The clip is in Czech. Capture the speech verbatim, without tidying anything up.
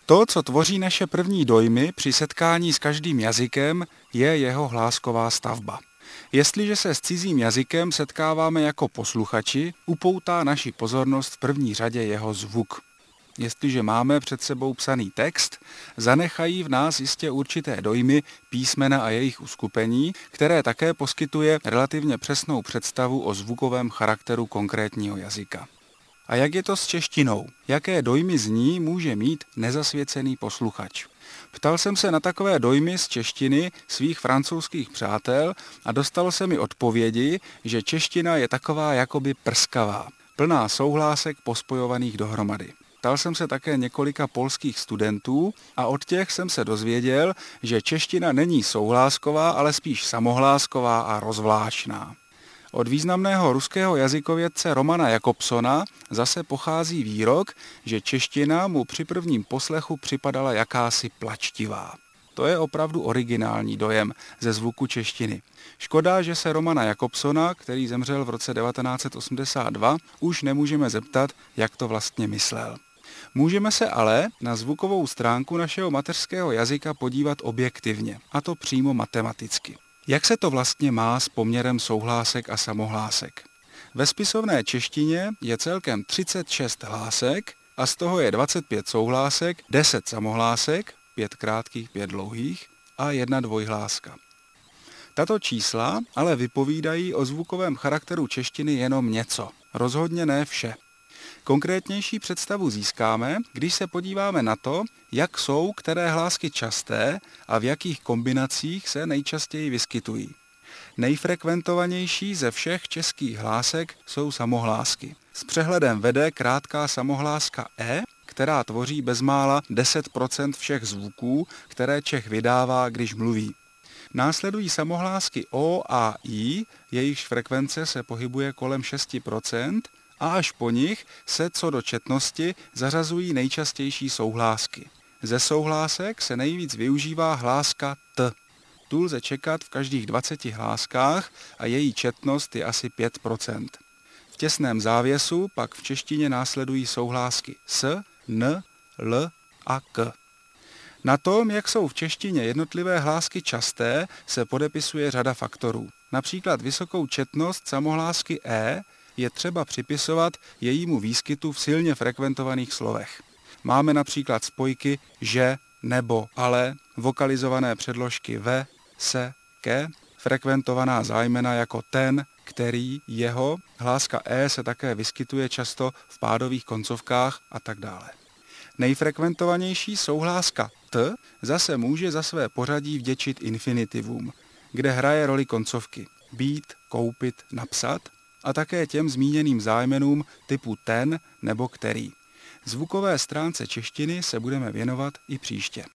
To, co tvoří naše první dojmy při setkání s každým jazykem, je jeho hlásková stavba. Jestliže se s cizím jazykem setkáváme jako posluchači, upoutá naši pozornost v první řadě jeho zvuk. Jestliže máme před sebou psaný text, zanechají v nás jistě určité dojmy, písmena a jejich uskupení, které také poskytuje relativně přesnou představu o zvukovém charakteru konkrétního jazyka. A jak je to s češtinou? Jaké dojmy z ní může mít nezasvěcený posluchač? Ptal jsem se na takové dojmy z češtiny svých francouzských přátel a dostalo se mi odpovědi, že čeština je taková jakoby prskavá, plná souhlásek pospojovaných dohromady. Ptal jsem se také několika polských studentů a od těch jsem se dozvěděl, že čeština není souhlásková, ale spíš samohlásková a rozvláštná. Od významného ruského jazykovědce Romana Jakobsona zase pochází výrok, že čeština mu při prvním poslechu připadala jakási plačtivá. To je opravdu originální dojem ze zvuku češtiny. Škoda, že se Romana Jakobsona, který zemřel v roce devatenáct set osmdesát dva, už nemůžeme zeptat, jak to vlastně myslel. Můžeme se ale na zvukovou stránku našeho mateřského jazyka podívat objektivně, a to přímo matematicky. Jak se to vlastně má s poměrem souhlásek a samohlásek? Ve spisovné češtině je celkem třicet šest hlásek a z toho je dvacet pět souhlásek, deset samohlásek, pět krátkých, pět dlouhých a jedna dvojhláska. Tato čísla ale vypovídají o zvukovém charakteru češtiny jenom něco, rozhodně ne vše. Konkrétnější představu získáme, když se podíváme na to, jak jsou které hlásky časté a v jakých kombinacích se nejčastěji vyskytují. Nejfrekventovanější ze všech českých hlásek jsou samohlásky. S přehledem vede krátká samohláska e, která tvoří bezmála deset procent všech zvuků, které Čech vydává, když mluví. Následují samohlásky o a i, jejichž frekvence se pohybuje kolem šest procent, a až po nich se co do četnosti zařazují nejčastější souhlásky. Ze souhlásek se nejvíc využívá hláska t. Tu lze čekat v každých dvaceti hláskách a její četnost je asi pět procent. V těsném závěsu pak v češtině následují souhlásky s, n, l a k. Na tom, jak jsou v češtině jednotlivé hlásky časté, se podepisuje řada faktorů. Například vysokou četnost samohlásky e je třeba připisovat jejímu výskytu v silně frekventovaných slovech. Máme například spojky že, nebo, ale, vokalizované předložky ve, se, ke, frekventovaná zájmena jako ten, který, jeho, hláska e se také vyskytuje často v pádových koncovkách a tak dále. Nejfrekventovanější souhláska t zase může za své pořadí vděčit infinitivům, kde hraje roli koncovky být, koupit, napsat, a také těm zmíněným zájmenům typu ten nebo který. Zvukové stránce češtiny se budeme věnovat i příště.